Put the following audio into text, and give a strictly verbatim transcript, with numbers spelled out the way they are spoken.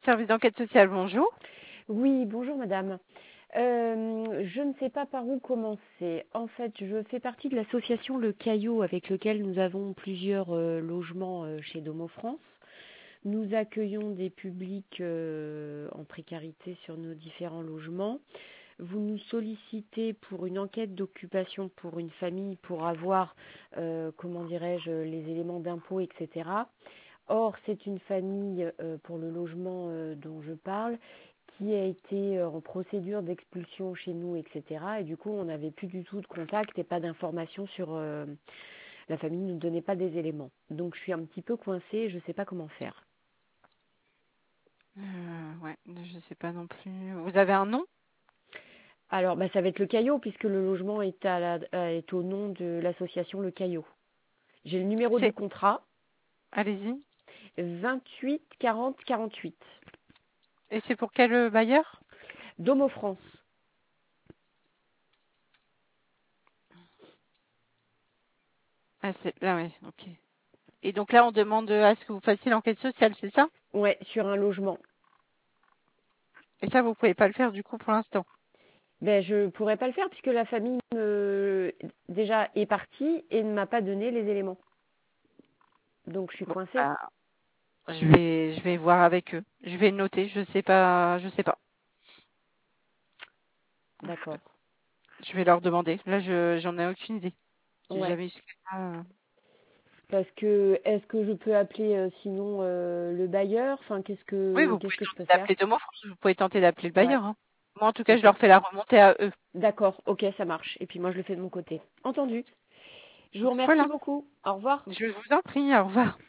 Service d'enquête sociale, bonjour. Oui, bonjour madame. Euh, je ne sais pas par où commencer. En fait, je fais partie de l'association Le Caillot avec lequel nous avons plusieurs euh, logements euh, chez Domo France. Nous accueillons des publics euh, en précarité sur nos différents logements. Vous nous sollicitez pour une enquête d'occupation pour une famille pour avoir, euh, comment dirais-je, les éléments d'impôt, et cetera. Or, c'est une famille euh, pour le logement euh, dont je parle qui a été euh, en procédure d'expulsion chez nous, et cetera. Et du coup, on n'avait plus du tout de contact et pas d'informations sur euh, la famille, ne nous donnait pas des éléments. Donc, je suis un petit peu coincée, je ne sais pas comment faire. Euh, ouais, je sais pas non plus. Vous avez un nom? Alors, bah, ça va être le Caillot puisque le logement est, à la, euh, est au nom de l'association Le Caillot. J'ai le numéro du C'est. contrat, Allez-y. vingt-huit quarante quarante-huit. Et c'est pour quel euh, bailleur? Domo France. Ah, c'est là, oui, ok. Et donc là, on demande euh, à ce que vous fassiez l'enquête sociale, c'est ça? Ouais, sur un logement. Et ça, vous pouvez pas le faire du coup pour l'instant. Ben, je pourrais pas le faire puisque la famille me... déjà est partie et ne m'a pas donné les éléments. Donc je suis Bon, coincée. bah, je vais, je vais voir avec eux. Je vais noter. Je sais pas, je sais pas. D'accord. Je vais leur demander. Là, je, j'en ai aucune idée. J'ai Ouais. jamais eu ce cas. Parce que est-ce que je peux appeler euh, sinon euh, le bailleur? Enfin, qu'est-ce Oui, que vous qu'est-ce pouvez que je peux tenter faire? d'appeler Domo France. Vous pouvez tenter d'appeler le Ouais. bailleur, hein. Moi, en tout cas, je Ok. leur fais la remontée à eux. D'accord. Ok, ça marche. Et puis moi, je le fais de mon côté. Entendu. Je vous remercie Voilà. beaucoup. Au revoir. Je vous en prie. Au revoir.